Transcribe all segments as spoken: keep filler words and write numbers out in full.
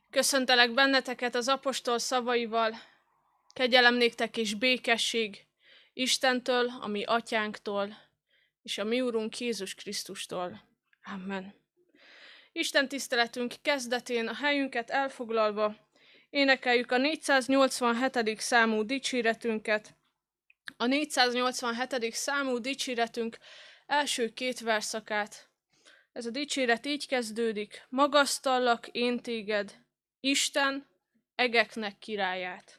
Köszöntelek benneteket az apostol szavaival, kegyelem néktek és békesség Istentől, a mi atyánktól, és a mi Urunk Jézus Krisztustól. Amen. Isten tiszteletünk kezdetén a helyünket elfoglalva énekeljük a négyszáznyolcvanhetedik számú dicséretünket. A négyszáznyolcvanhetedik számú dicséretünk első két verszakát. Ez a dicséret így kezdődik: magasztallak én téged, Isten, egeknek királyát.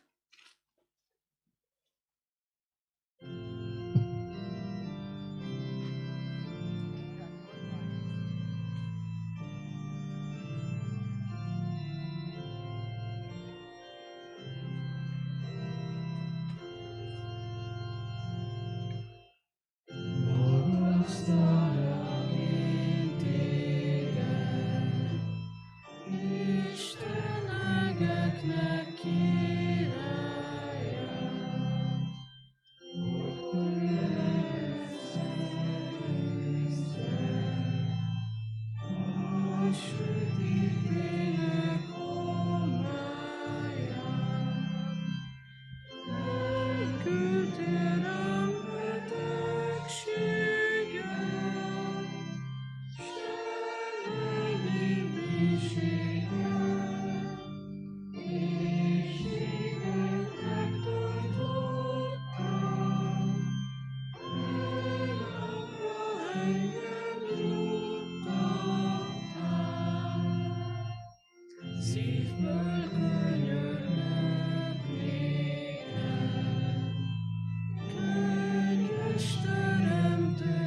Magasztallak én téged, Isten, egeknek királyát, hogy elszegezzel a sötétségnek homályát. Elküldtél rám betegséget, semmennyi mélységet, éhséget megtartottál, egy napra engem juttattál. Szívből könyörgök néked, kegyes teremtő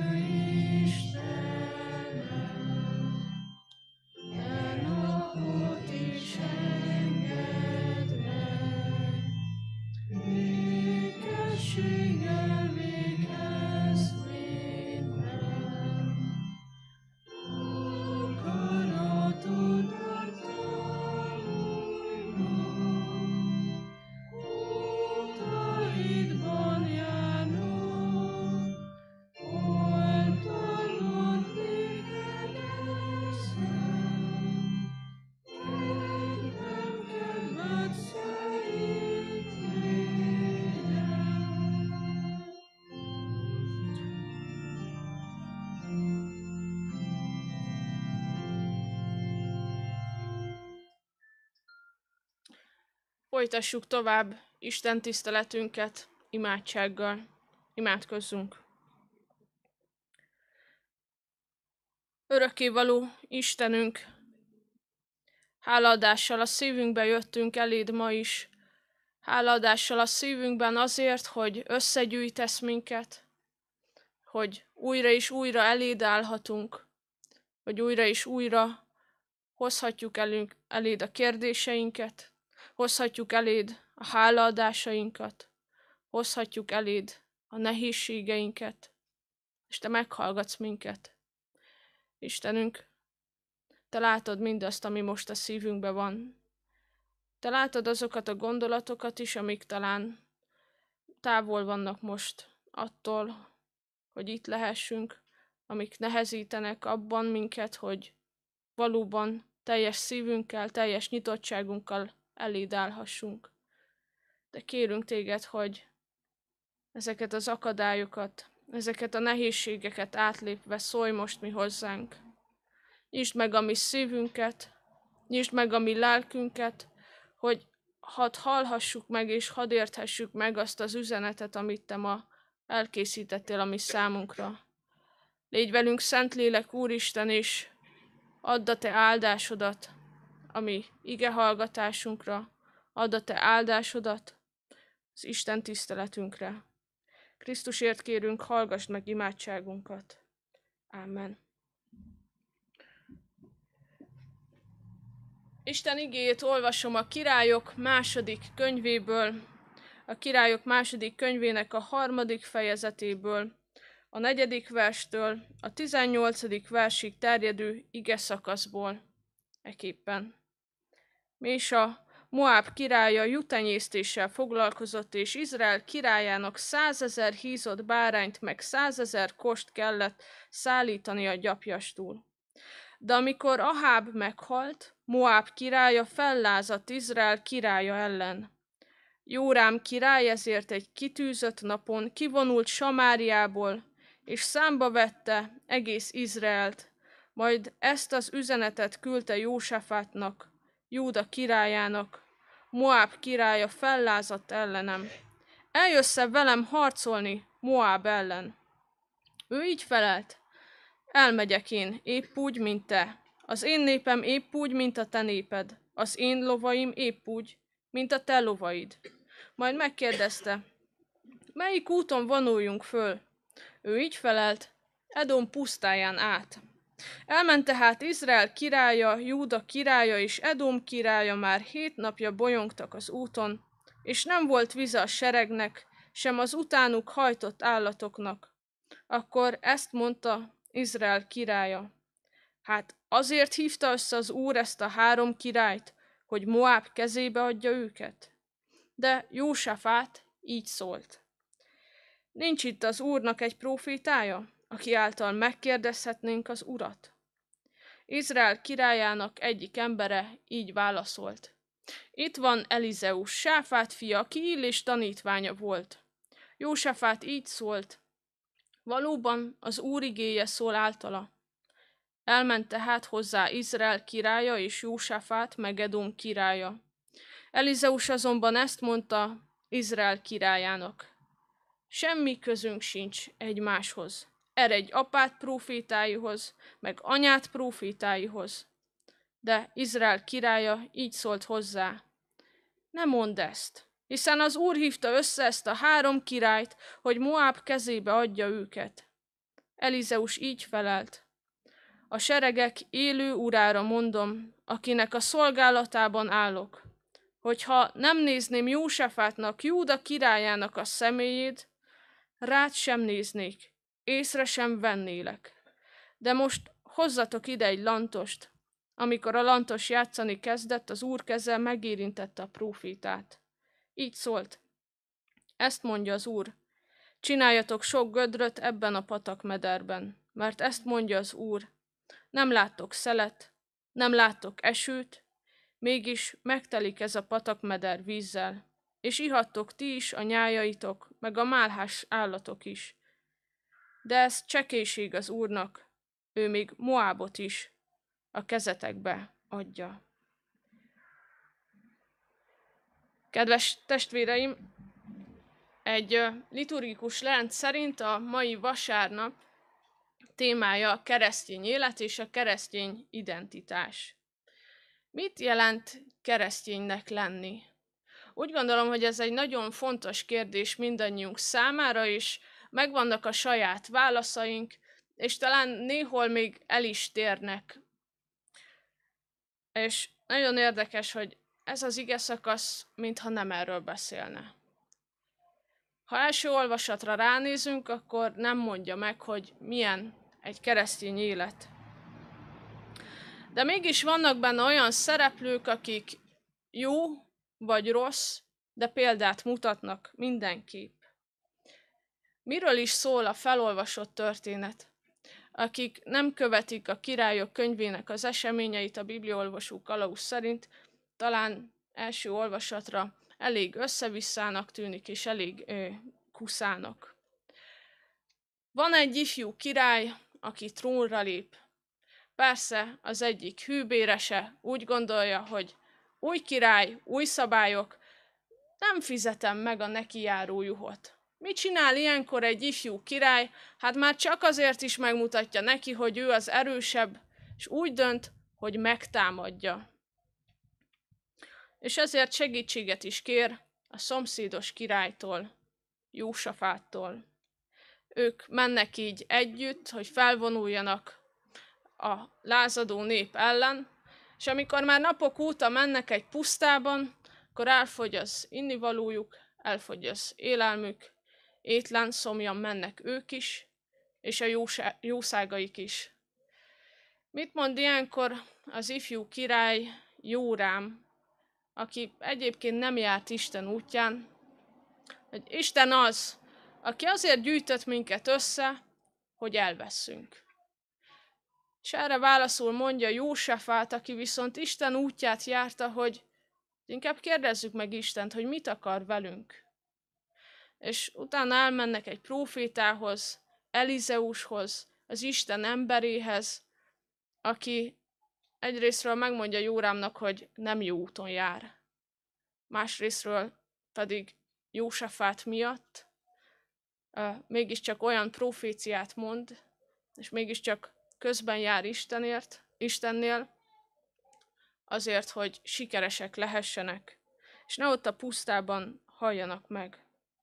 Istenem, e napot is engedd meg, békességgel végezz minden. Akaratodat tanulnom, utaidban járnom, oltalmon téged eszem, kegyelem kedved szerint legyen. Folytassuk tovább Isten tiszteletünket imádsággal. Imádkozzunk. Örökkévaló Istenünk, hálaadással a szívünkbe jöttünk eléd ma is. Hálaadással a szívünkben azért, hogy összegyűjtesz minket, hogy újra és újra eléd állhatunk, hogy újra és újra hozhatjuk elünk, eléd a kérdéseinket, hozhatjuk eléd a hálaadásainkat, hozhatjuk eléd a nehézségeinket, és te meghallgatsz minket. Istenünk, te látod mindazt, ami most a szívünkben van. Te látod azokat a gondolatokat is, amik talán távol vannak most attól, hogy itt lehessünk, amik nehezítenek abban minket, hogy valóban teljes szívünkkel, teljes nyitottságunkkal eléd állhassunk. De kérünk téged, hogy ezeket az akadályokat, ezeket a nehézségeket átlépve szólj most mi hozzánk. Nyisd meg a mi szívünket, nyisd meg a mi lelkünket, hogy hadd hallhassuk meg és hadd érthessük meg azt az üzenetet, amit te ma elkészítettél a mi számunkra. Légy velünk, Szentlélek Úristen, és add a te áldásodat a mi igehallgatásunkra, add a te áldásodat az Isten tiszteletünkre. Krisztusért kérünk, hallgassd meg imádságunkat. Amen. Isten igéjét olvasom a Királyok második könyvéből, a Királyok második könyvének a harmadik fejezetéből, a negyedik verstől a tizennyolcadik versig terjedő ige szakaszból. Eképpen. Mésa, Moáb királya juhtenyésztéssel foglalkozott, és Izrael királyának százezer hízott bárányt meg százezer kost kellett szállítani a gyapjastól. De amikor Aháb meghalt, Moáb királya fellázadt Izrael királya ellen. Jórám király ezért egy kitűzött napon kivonult Samáriából, és számba vette egész Izraelt, majd ezt az üzenetet küldte Jósafátnak, Júda királyának: Moáb királya fellázadt ellenem. Eljössz-e velem harcolni Moáb ellen? Ő így felelt: elmegyek én, épp úgy, mint te. Az én népem épp úgy, mint a te néped. Az én lovaim épp úgy, mint a te lovaid. Majd megkérdezte: melyik úton vonuljunk föl? Ő így felelt: Edom pusztáján át. Elment tehát Izrael királya, Júda királya és Edom királya, már hét napja bolyongtak az úton, és nem volt vize a seregnek, sem az utánuk hajtott állatoknak. Akkor ezt mondta Izrael királya: hát azért hívta össze az Úr ezt a három királyt, hogy Moáb kezébe adja őket? De Jósafát így szólt: nincs itt az Úrnak egy prófétája, aki által megkérdezhetnénk az Urat? Izrael királyának egyik embere így válaszolt: itt van Elizeus, Sáfát fia, aki Illés tanítványa volt. Jósafát így szólt: valóban az Úr igéje szól általa. Elment tehát hozzá Izrael királya és Jósafát meg Edom királya. Elizeus azonban ezt mondta Izrael királyának: semmi közünk sincs egymáshoz. Eredj apád prófétáihoz, meg anyád prófétáihoz. De Izrael királya így szólt hozzá: ne mondd ezt, hiszen az Úr hívta össze ezt a három királyt, hogy Moáb kezébe adja őket. Elizeus így felelt: a seregek élő urára mondom, akinek a szolgálatában állok, hogyha nem nézném Jósafátnak, Júda királyának a személyét, rád sem néznék, észre sem vennélek. De most hozzatok ide egy lantost. Amikor a lantos játszani kezdett, az Úr keze megérintette a prófétát. Így szólt: ezt mondja az Úr: csináljatok sok gödröt ebben a patakmederben, mert ezt mondja az Úr: nem láttok szelet, nem láttok esőt, mégis megtelik ez a patakmeder vízzel, és ihattok ti is, a nyájaitok, meg a málhás állatok is. De ez csekélység az Úrnak, ő még Moábot is a kezetekbe adja. Kedves testvéreim, egy liturgikus rend szerint a mai vasárnap témája a keresztény élet és a keresztény identitás. Mit jelent kereszténynek lenni? Úgy gondolom, hogy ez egy nagyon fontos kérdés mindannyiunk számára, és megvannak a saját válaszaink, és talán néhol még el is térnek. És nagyon érdekes, hogy ez az ige szakasz mintha nem erről beszélne. Ha első olvasatra ránézünk, akkor nem mondja meg, hogy milyen egy keresztény élet. De mégis vannak benne olyan szereplők, akik jó vagy rossz, de példát mutatnak mindenképp. Miről is szól a felolvasott történet? Akik nem követik a Királyok könyvének az eseményeit a bibliaolvasó kalauz szerint, talán első olvasatra elég összevisszának tűnik, és elég ö, kuszának. Van egy ifjú király, aki trónra lép. Persze az egyik hűbérese úgy gondolja, hogy új király, új szabályok, nem fizetem meg a neki járó juhot. Mit csinál ilyenkor egy ifjú király? Hát már csak azért is megmutatja neki, hogy ő az erősebb, és úgy dönt, hogy megtámadja. És ezért segítséget is kér a szomszédos királytól, Jósafáttól. Ők mennek így együtt, hogy felvonuljanak a lázadó nép ellen, és amikor már napok óta mennek egy pusztában, akkor elfogy az innivalójuk, elfogy az élelmük, étlen szomjan mennek ők is, és a jósá- jószágaik is. Mit mond ilyenkor az ifjú király, Jórám, aki egyébként nem járt Isten útján, hogy Isten az, aki azért gyűjtött minket össze, hogy elveszünk. És erre válaszul mondja Jósafát, aki viszont Isten útját járta, hogy inkább kérdezzük meg Istent, hogy mit akar velünk. És utána elmennek egy prófétához, Elizeushoz, az Isten emberéhez, aki egyrészről megmondja Jórámnak, hogy nem jó úton jár. Másrészről pedig Jósafát miatt uh, mégiscsak olyan proféciát mond, és mégiscsak közben jár Istenért, Istennél, azért, hogy sikeresek lehessenek, és ne ott a pusztában halljanak meg.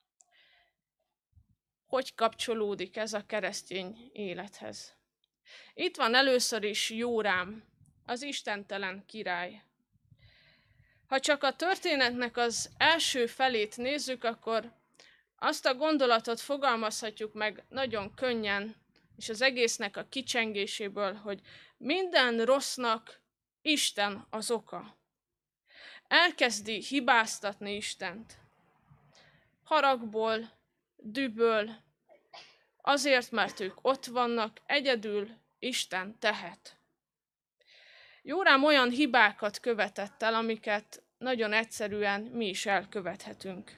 Hogy kapcsolódik ez a keresztény élethez? Itt van először is Jórám, az istentelen király. Ha csak a történetnek az első felét nézzük, akkor azt a gondolatot fogalmazhatjuk meg nagyon könnyen, és az egésznek a kicsengéséből, hogy minden rossznak Isten az oka. Elkezdi hibáztatni Istent. Haragból, dühből, azért, mert ők ott vannak, egyedül Isten tehet. Jórám olyan hibákat követett el, amiket nagyon egyszerűen mi is elkövethetünk.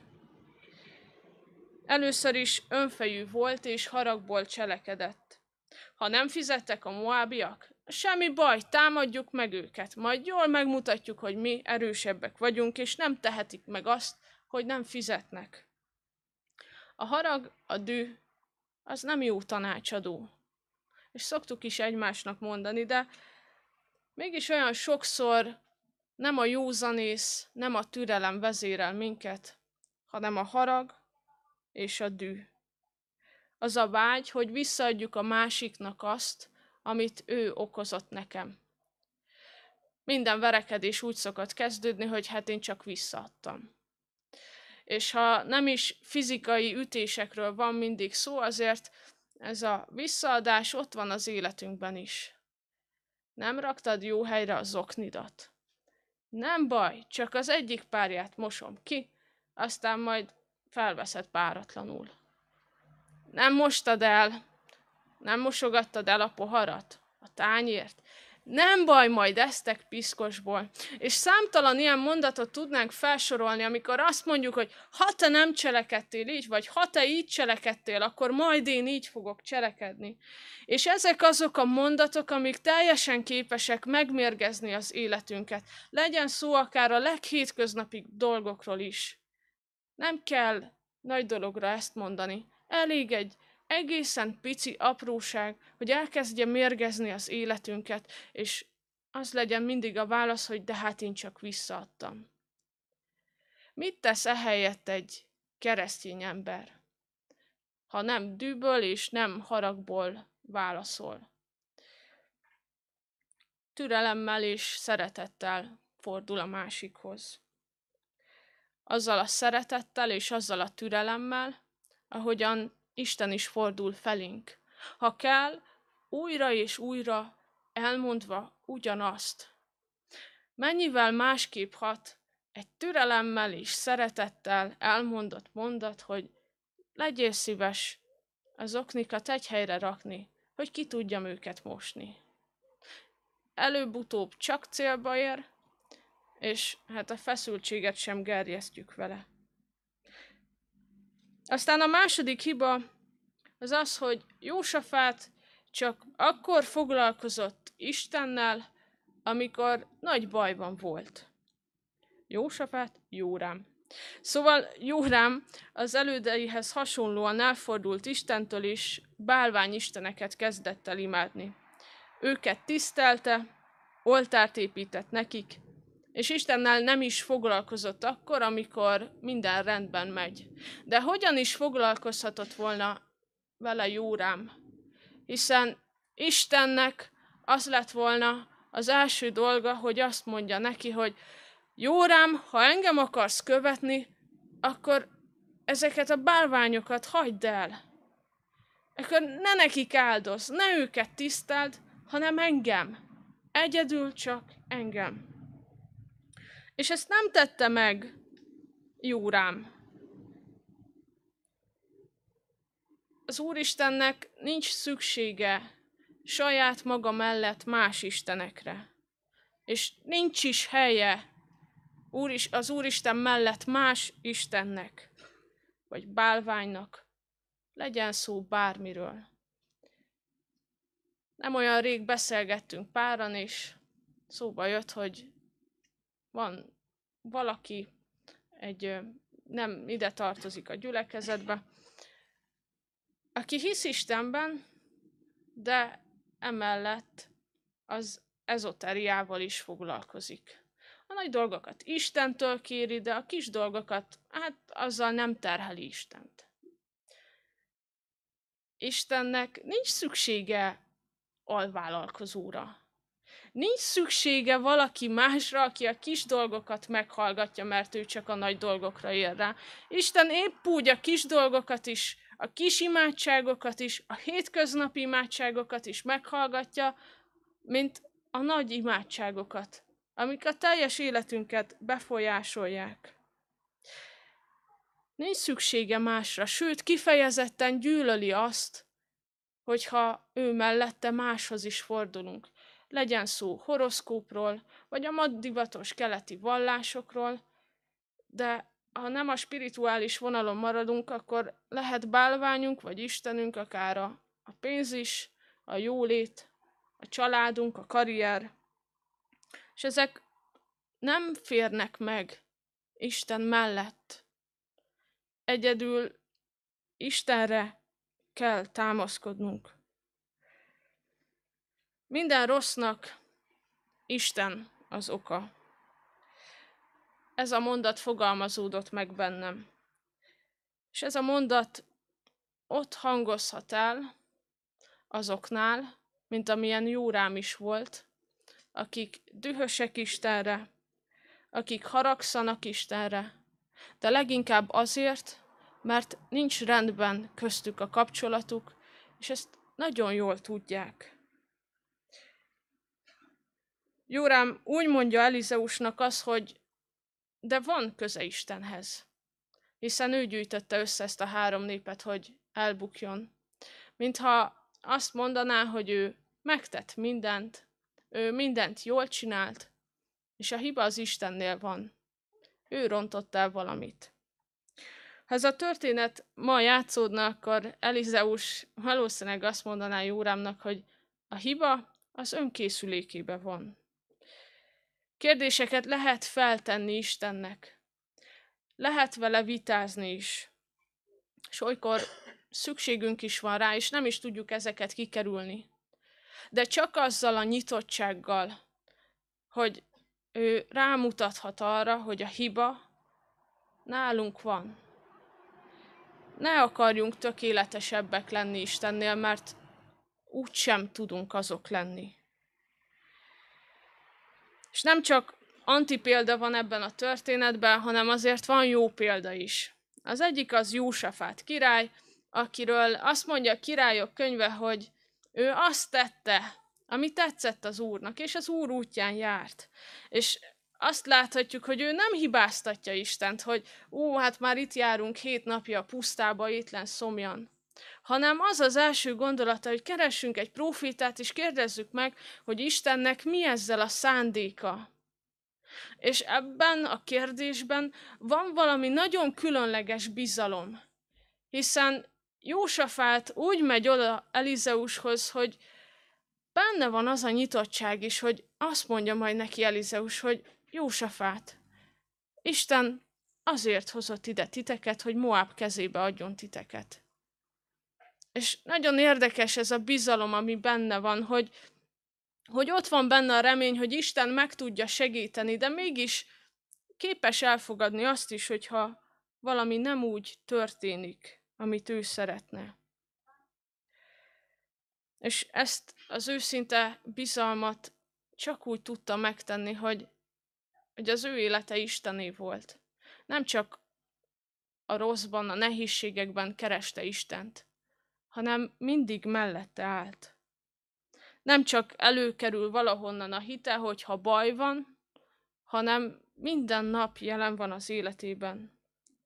Először is önfejű volt és haragból cselekedett. Ha nem fizettek a moábiak, semmi baj, támadjuk meg őket, majd jól megmutatjuk, hogy mi erősebbek vagyunk, és nem tehetik meg azt, hogy nem fizetnek. A harag, a düh, az nem jó tanácsadó. És szoktuk is egymásnak mondani, de mégis olyan sokszor nem a józanész, nem a türelem vezérel minket, hanem a harag és a düh. Az a vágy, hogy visszaadjuk a másiknak azt, amit ő okozott nekem. Minden verekedés úgy szokott kezdődni, hogy hát én csak visszaadtam. És ha nem is fizikai ütésekről van mindig szó, azért ez a visszaadás ott van az életünkben is. Nem raktad jó helyre az oknidat. Nem baj, csak az egyik párját mosom ki, aztán majd felveszed páratlanul. Nem mostad el, nem mosogattad el a poharat, a tányért. Nem baj, majd esztek piszkosból. És számtalan ilyen mondatot tudnánk felsorolni, amikor azt mondjuk, hogy ha te nem cselekedtél így, vagy ha te így cselekedtél, akkor majd én így fogok cselekedni. És ezek azok a mondatok, amik teljesen képesek megmérgezni az életünket. Legyen szó akár a leghétköznapi dolgokról is. Nem kell nagy dologra ezt mondani. Elég egy egészen pici apróság, hogy elkezdje mérgezni az életünket, és az legyen mindig a válasz, hogy de hát én csak visszaadtam. Mit tesz ehelyett egy keresztény ember, ha nem dühből és nem haragból válaszol? Türelemmel és szeretettel fordul a másikhoz. Azzal a szeretettel és azzal a türelemmel, ahogyan Isten is fordul felénk. Ha kell, újra és újra elmondva ugyanazt. Mennyivel másképp hat egy türelemmel és szeretettel elmondott mondat, hogy legyél szíves az oknikat egy helyre rakni, hogy ki tudjam őket mosni. Előbb-utóbb csak célba ér, és hát a feszültséget sem gerjesztjük vele. Aztán a második hiba az az, hogy Jósafát csak akkor foglalkozott Istennel, amikor nagy bajban volt. Jósafát, Jórám. Szóval Jórám az elődeihez hasonlóan elfordult Istentől, és bálványisteneket kezdett el imádni. Őket tisztelte, oltárt épített nekik, és Istennel nem is foglalkozott akkor, amikor minden rendben megy. De hogyan is foglalkozhatott volna vele Jórám? Hiszen Istennek az lett volna az első dolga, hogy azt mondja neki, hogy Jórám, ha engem akarsz követni, akkor ezeket a bálványokat hagyd el. Akkor ne nekik áldoz, ne őket tiszteld, hanem engem. Egyedül csak engem. És ezt nem tette meg Jórám. Az Úristennek nincs szüksége saját maga mellett más istenekre. És nincs is helye az Úristen mellett más istennek, vagy bálványnak, legyen szó bármiről. Nem olyan rég beszélgettünk páran, és szóba jött, hogy van valaki, egy nem ide tartozik a gyülekezetbe, aki hisz Istenben, de emellett az ezoteriával is foglalkozik. A nagy dolgokat Istentől kéri, de a kis dolgokat, hát azzal nem terheli Istent. Istennek nincs szüksége alvállalkozóra. Nincs szüksége valaki másra, aki a kis dolgokat meghallgatja, mert ő csak a nagy dolgokra ér rá. Isten épp úgy a kis dolgokat is, a kis imádságokat is, a hétköznapi imádságokat is meghallgatja, mint a nagy imádságokat, amik a teljes életünket befolyásolják. Nincs szüksége másra, sőt kifejezetten gyűlöli azt, hogyha ő mellette máshoz is fordulunk. Legyen szó horoszkópról, vagy a ma divatos keleti vallásokról, de ha nem a spirituális vonalon maradunk, akkor lehet bálványunk, vagy Istenünk, akár a, a pénz is, a jólét, a családunk, a karrier. És ezek nem férnek meg Isten mellett. Egyedül Istenre kell támaszkodnunk. Minden rossznak Isten az oka. Ez a mondat fogalmazódott meg bennem. És ez a mondat ott hangozhat el azoknál, mint amilyen Jórám is volt, akik dühösek Istenre, akik haragszanak Istenre, de leginkább azért, mert nincs rendben köztük a kapcsolatuk, és ezt nagyon jól tudják. Jórám úgy mondja Elizeusnak azt, hogy de van köze Istenhez, hiszen ő gyűjtötte össze ezt a három népet, hogy elbukjon. Mintha azt mondaná, hogy ő megtett mindent, ő mindent jól csinált, és a hiba az Istennél van. Ő rontott el valamit. Ha ez a történet ma játszódna, akkor Elizeus valószínűleg azt mondaná Jórámnak, hogy a hiba az önkészülékében van. Kérdéseket lehet feltenni Istennek. Lehet vele vitázni is. És olykor szükségünk is van rá, és nem is tudjuk ezeket kikerülni. De csak azzal a nyitottsággal, hogy ő rámutathat arra, hogy a hiba nálunk van. Ne akarjunk tökéletesebbek lenni Istennél, mert úgysem tudunk azok lenni. És nem csak antipélda van ebben a történetben, hanem azért van jó példa is. Az egyik az Jósafát király, akiről azt mondja a Királyok könyve, hogy ő azt tette, ami tetszett az Úrnak, és az Úr útján járt. És azt láthatjuk, hogy ő nem hibáztatja Istent, hogy ó, hát már itt járunk hét napja a pusztába, étlen szomjan. Hanem az az első gondolata, hogy keressünk egy prófétát, és kérdezzük meg, hogy Istennek mi ezzel a szándéka. És ebben a kérdésben van valami nagyon különleges bizalom. Hiszen Jósafát úgy megy oda Elizeushoz, hogy benne van az a nyitottság is, hogy azt mondja majd neki Elizeus, hogy Jósafát, Isten azért hozott ide titeket, hogy Moáb kezébe adjon titeket. És nagyon érdekes ez a bizalom, ami benne van, hogy, hogy ott van benne a remény, hogy Isten meg tudja segíteni, de mégis képes elfogadni azt is, hogyha valami nem úgy történik, amit ő szeretne. És ezt az őszinte bizalmat csak úgy tudta megtenni, hogy, hogy az ő élete Istené volt. Nem csak a rosszban, a nehézségekben kereste Istent, hanem mindig mellette állt. Nem csak előkerül valahonnan a hite, hogyha baj van, hanem minden nap jelen van az életében.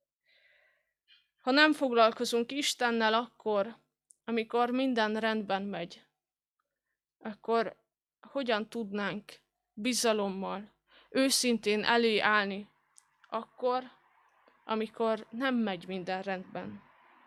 Ha nem foglalkozunk Istennel akkor, amikor minden rendben megy, akkor hogyan tudnánk bizalommal, őszintén elé állni akkor, amikor nem megy minden rendben.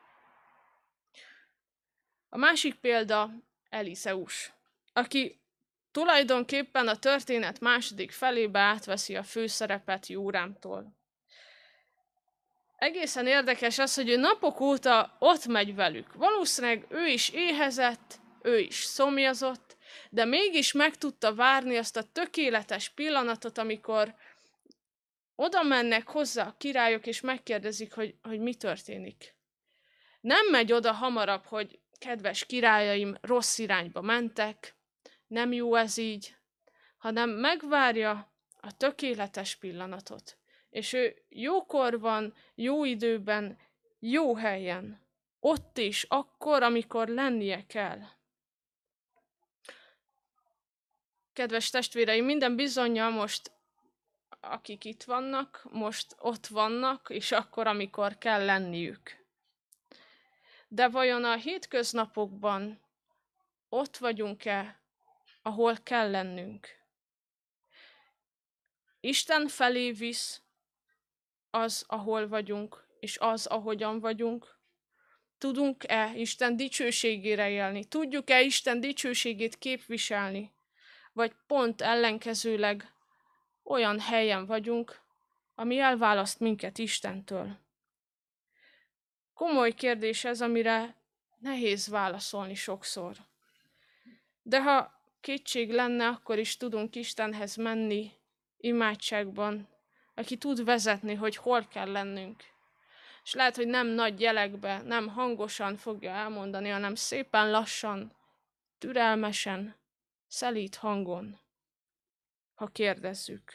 A másik példa Elizeus, aki tulajdonképpen a történet második felébe átveszi a főszerepet Jórámtól. Egészen érdekes az, hogy ő napok óta ott megy velük. Valószínűleg ő is éhezett, ő is szomjazott, de mégis meg tudta várni azt a tökéletes pillanatot, amikor oda mennek hozzá a királyok, és megkérdezik, hogy, hogy mi történik. Nem megy oda hamarabb, hogy kedves királyaim, rossz irányba mentek, nem jó ez így, hanem megvárja a tökéletes pillanatot. És ő jókor van, jó időben, jó helyen. Ott is, akkor, amikor lennie kell. Kedves testvéreim, minden bizonnyal most, akik itt vannak, most ott vannak, és akkor, amikor kell lenniük. De vajon a hétköznapokban ott vagyunk-e, ahol kell lennünk? Isten felé visz az, ahol vagyunk, és az, ahogyan vagyunk? Tudunk-e Isten dicsőségére élni? Tudjuk-e Isten dicsőségét képviselni? Vagy pont ellenkezőleg olyan helyen vagyunk, ami elválaszt minket Istentől? Komoly kérdés ez, amire nehéz válaszolni sokszor. De ha kétség lenne, akkor is tudunk Istenhez menni imádságban, aki tud vezetni, hogy hol kell lennünk. És lehet, hogy nem nagy jelekbe, nem hangosan fogja elmondani, hanem szépen lassan, türelmesen, szelíd hangon, ha kérdezzük.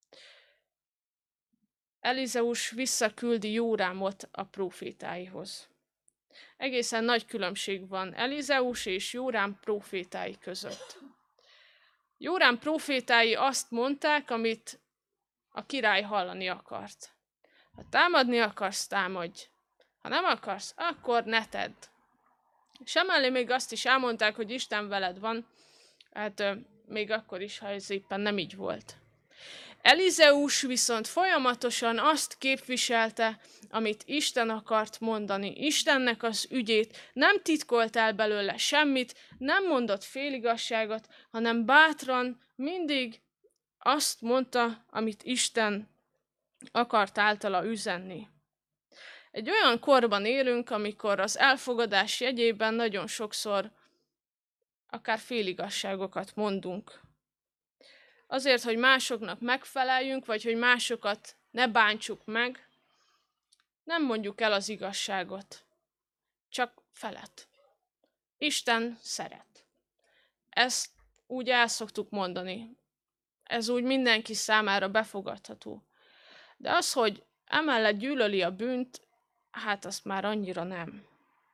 Elizeus visszaküldi Jórámot a prófétáihoz. Egészen nagy különbség van Elizeus és Jórám prófétái között. Jórám prófétái azt mondták, amit a király hallani akart. Ha támadni akarsz, támadj. Ha nem akarsz, akkor ne tedd. És emellé még azt is elmondták, hogy Isten veled van, hát euh, még akkor is, ha ez éppen nem így volt. Elizeus viszont folyamatosan azt képviselte, amit Isten akart mondani, Istennek az ügyét, nem titkolt el belőle semmit, nem mondott féligasságot, hanem bátran mindig azt mondta, amit Isten akart általa üzenni. Egy olyan korban élünk, amikor az elfogadás jegyében nagyon sokszor akár féligasságokat mondunk. Azért, hogy másoknak megfeleljünk, vagy hogy másokat ne bántsuk meg, nem mondjuk el az igazságot, csak felet. Isten szeret. Ezt úgy el szoktuk mondani. Ez úgy mindenki számára befogadható. De az, hogy emellett gyűlöli a bűnt, hát azt már annyira nem.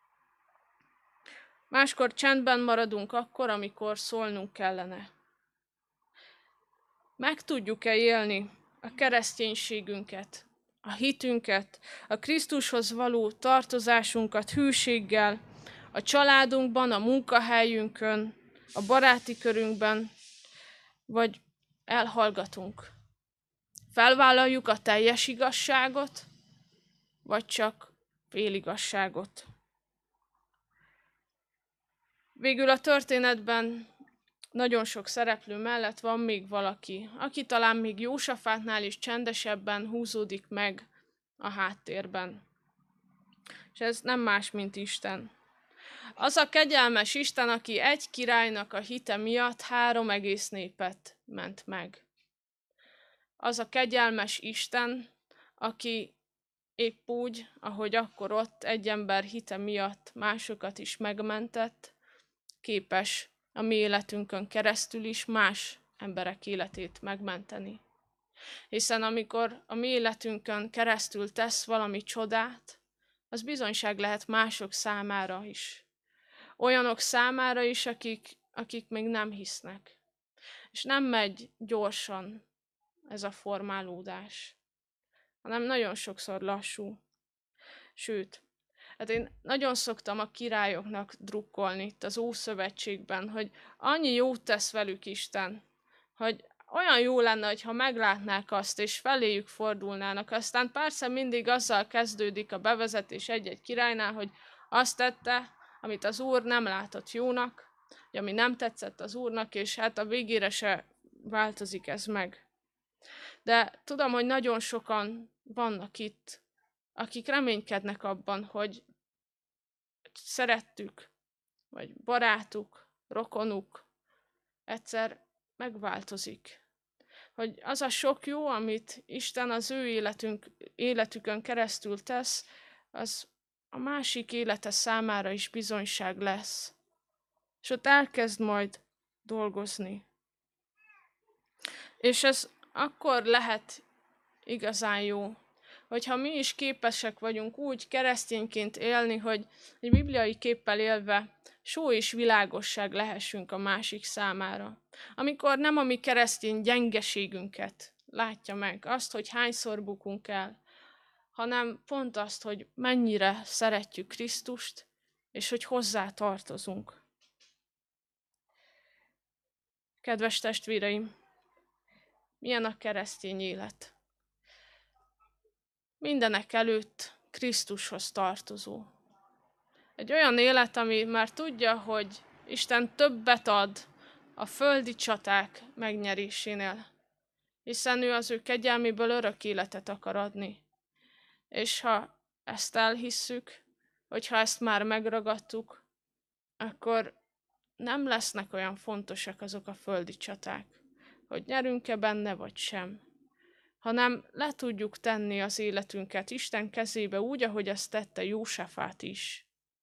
Máskor csendben maradunk akkor, amikor szólnunk kellene. Meg tudjuk-e élni a kereszténységünket, a hitünket, a Krisztushoz való tartozásunkat hűséggel, a családunkban, a munkahelyünkön, a baráti körünkben, vagy elhallgatunk? Felvállaljuk a teljes igazságot, vagy csak féligasságot? Végül a történetben nagyon sok szereplő mellett van még valaki, aki talán még Jósafátnál is csendesebben húzódik meg a háttérben. És ez nem más, mint Isten. Az a kegyelmes Isten, aki egy királynak a hite miatt három egész népet ment meg. Az a kegyelmes Isten, aki épp úgy, ahogy akkor ott egy ember hite miatt másokat is megmentett, képes a mi életünkön keresztül is más emberek életét megmenteni. Hiszen amikor a mi életünkön keresztül tesz valami csodát, az bizonyság lehet mások számára is. Olyanok számára is, akik, akik még nem hisznek. És nem megy gyorsan ez a formálódás, hanem nagyon sokszor lassú. Sőt, Hát én nagyon szoktam a királyoknak drukkolni itt az Ószövetségben, hogy annyi jót tesz velük Isten, hogy olyan jó lenne, ha meglátnák azt, és feléjük fordulnának. Aztán persze mindig azzal kezdődik a bevezetés egy-egy királynál, hogy azt tette, amit az Úr nem látott jónak, hogy ami nem tetszett az Úrnak, és hát a végére se változik ez meg. De tudom, hogy nagyon sokan vannak itt, akik reménykednek abban, hogy szerettük, vagy barátuk, rokonuk egyszer megváltozik. Hogy az a sok jó, amit Isten az ő életünk, életükön keresztül tesz, az a másik élete számára is bizonyság lesz. És ott elkezd majd dolgozni. És ez akkor lehet igazán jó, hogyha mi is képesek vagyunk úgy keresztényként élni, hogy egy bibliai képpel élve só és világosság lehessünk a másik számára. Amikor nem a mi keresztény gyengeségünket látja meg, azt, hogy hányszor bukunk el, hanem pont azt, hogy mennyire szeretjük Krisztust, és hogy hozzá tartozunk. Kedves testvéreim, milyen a keresztény élet? Mindenek előtt Krisztushoz tartozó. Egy olyan élet, ami már tudja, hogy Isten többet ad a földi csaták megnyerésénél, hiszen ő az ő kegyelméből örök életet akar adni. És ha ezt elhisszük, hogyha ezt már megragadtuk, akkor nem lesznek olyan fontosak azok a földi csaták, hogy nyerünk-e benne vagy sem, hanem le tudjuk tenni az életünket Isten kezébe úgy, ahogy ezt tette Jósafát is.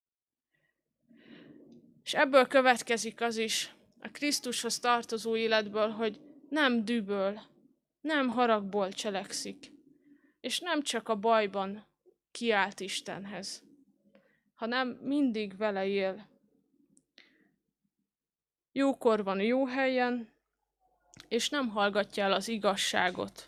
És ebből következik az is, a Krisztushoz tartozó életből, hogy nem dühből, nem haragból cselekszik, és nem csak a bajban kiált Istenhez, hanem mindig vele él. Jókor van jó helyen, és nem hallgatja el az igazságot.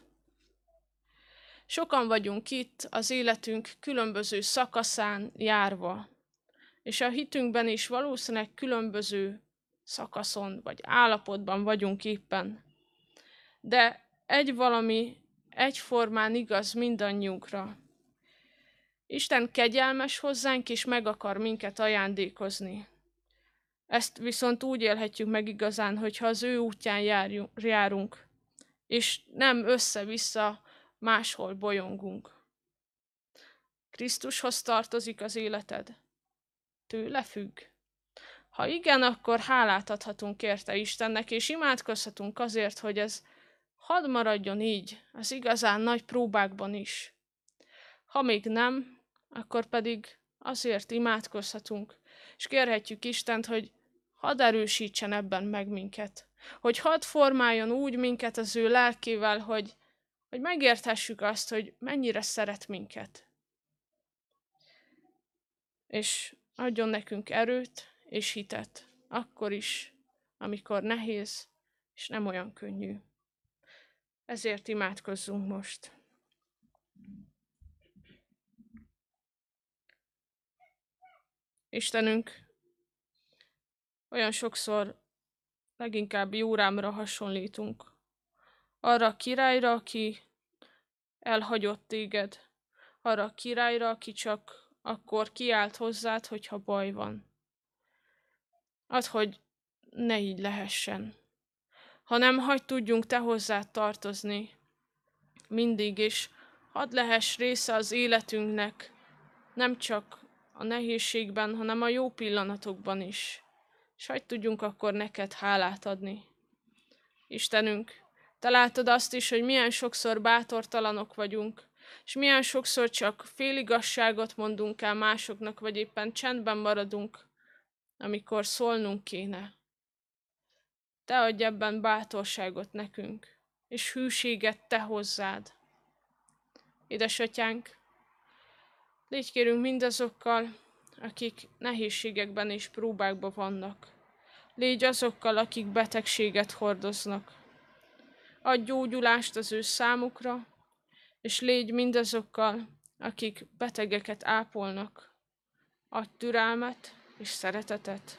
Sokan vagyunk itt az életünk különböző szakaszán járva, és a hitünkben is valószínűleg különböző szakaszon vagy állapotban vagyunk éppen. De egy valami egyformán igaz mindannyiunkra. Isten kegyelmes hozzánk, és meg akar minket ajándékozni. Ezt viszont úgy élhetjük meg igazán, hogyha az ő útján járunk, és nem össze-vissza máshol bolyongunk. Krisztushoz tartozik az életed? Tőle függ? Ha igen, akkor hálát adhatunk érte Istennek, és imádkozhatunk azért, hogy ez hadd maradjon így, az igazán nagy próbákban is. Ha még nem, akkor pedig azért imádkozhatunk, és kérhetjük Istent, hogy hadd erősítsen ebben meg minket. Hogy hadd formáljon úgy minket az ő lelkével, hogy, hogy megérthessük azt, hogy mennyire szeret minket. És adjon nekünk erőt és hitet, akkor is, amikor nehéz és nem olyan könnyű. Ezért imádkozzunk most. Istenünk, olyan sokszor leginkább Jórámra hasonlítunk. Arra a királyra, aki elhagyott téged. Arra a királyra, aki csak akkor kiállt hozzád, hogyha baj van. Add, hogy ne így lehessen, hanem hadd tudjunk te hozzád tartozni mindig is. Hadd lehess része az életünknek, nem csak a nehézségben, hanem a jó pillanatokban is. És hadd tudjunk akkor neked hálát adni. Istenünk, te látod azt is, hogy milyen sokszor bátortalanok vagyunk, és milyen sokszor csak féligasságot mondunk el másoknak, vagy éppen csendben maradunk, amikor szólnunk kéne. Te adj ebben bátorságot nekünk, és hűséget te hozzád. Édesatyánk, légy kérünk mindazokkal, akik nehézségekben és próbákban vannak. Légy azokkal, akik betegséget hordoznak. Adj gyógyulást az ő számukra, és légy mindazokkal, akik betegeket ápolnak. adj türelmet és szeretetet.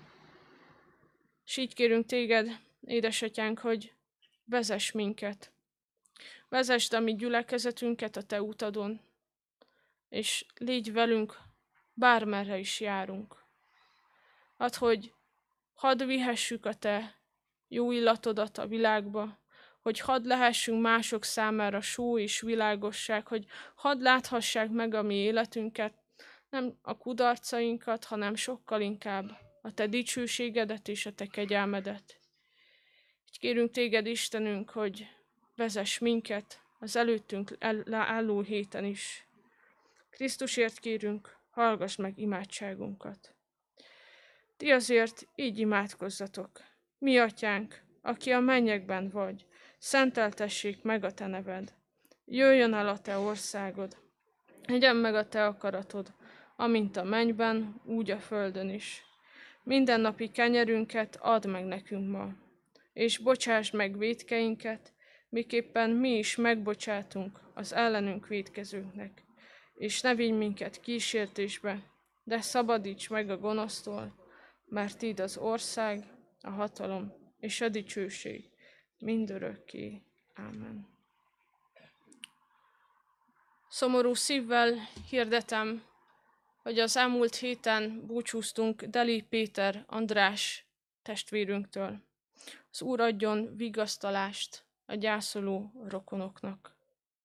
És így kérünk téged, édesatyánk, hogy vezess minket. Vezesd a mi gyülekezetünket a te utadon, és légy velünk, bármerre is járunk. Add, hogy hadd vihessük a te jó illatodat a világba, hogy hadd lehessünk mások számára só és világosság, hogy hadd láthassák meg a mi életünket, nem a kudarcainkat, hanem sokkal inkább a te dicsőségedet és a te kegyelmedet. Így kérünk téged, Istenünk, hogy vezess minket az előttünk álló héten is. Krisztusért kérünk, hallgass meg imádságunkat. Ti azért így imádkozzatok. Mi atyánk, aki a mennyekben vagy, szenteltessék meg a te neved. Jöjjön el a te országod. Legyen meg a te akaratod, amint a mennyben, úgy a földön is. Mindennapi kenyerünket add meg nekünk ma, és bocsásd meg vétkeinket, miképpen mi is megbocsátunk az ellenünk vétkezőknek. És ne vigy minket kísértésbe, de szabadíts meg a gonosztól, mert Tiéd az ország, a hatalom és a dicsőség mindörökké. Ámen. Szomorú szívvel hirdetem, hogy az elmúlt héten búcsúztunk Deli Péter András testvérünktől. Az Úr adjon vigasztalást a gyászoló rokonoknak.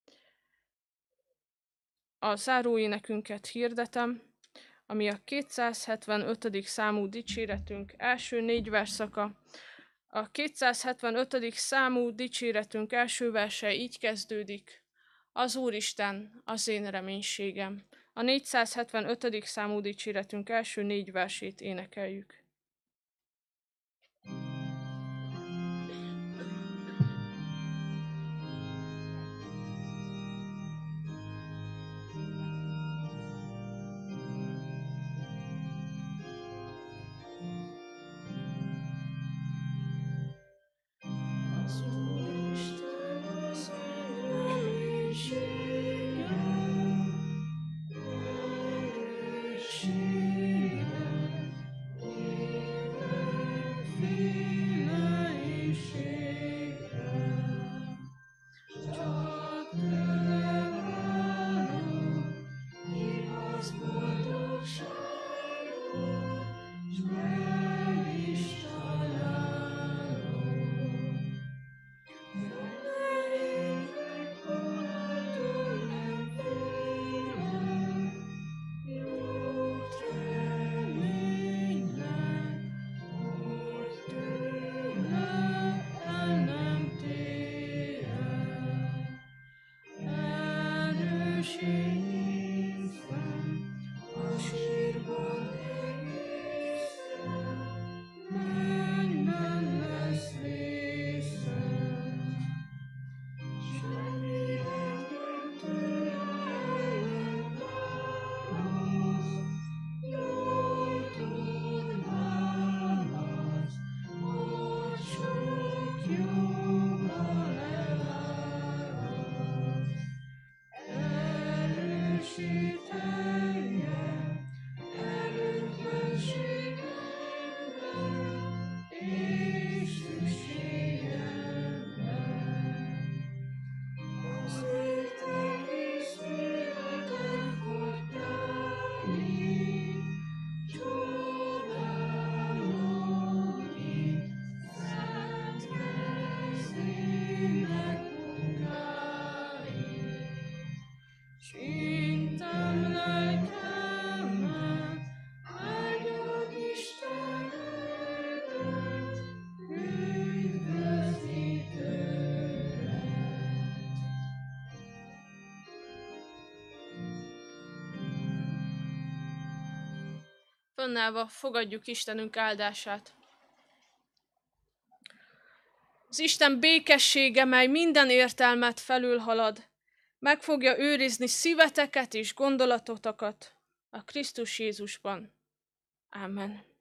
A záróénekünket hirdetem, ami a kétszázhetvenötödik számú dicséretünk első négy verszaka. A kétszázhetvenötödik számú dicséretünk első verse így kezdődik: Az Úristen az én reménységem. A négyszázhetvenötödik számú dicséretünk első négy versét énekeljük. Az Úristen az én reménységem, erősségem, mindenféleségem. Csak tőle várok, igaz boldogságot, s meg is találom. Nehézek attól nem félek, jót reménylek, hogy tőle el nem térek. Erőség nézem, a sírban egészen, mennyben lesz részem. Semmi engem tőle ellenválaszt, jól tud választ, hogy sok jóval eláraszt. Erősít engem, erőtlenségemben, és szükségemben. Azért egész életem hogy tálik, csodálom itt szent kezének munkáit. S intem lelkemet, áldjad Istenedet, üdvözítődet. Fönnállva fogadjuk Istenünk áldását. Az Isten békessége, mely minden értelmet felülhalad, meg fogja őrizni szíveteket és gondolatotokat a Krisztus Jézusban. Ámen.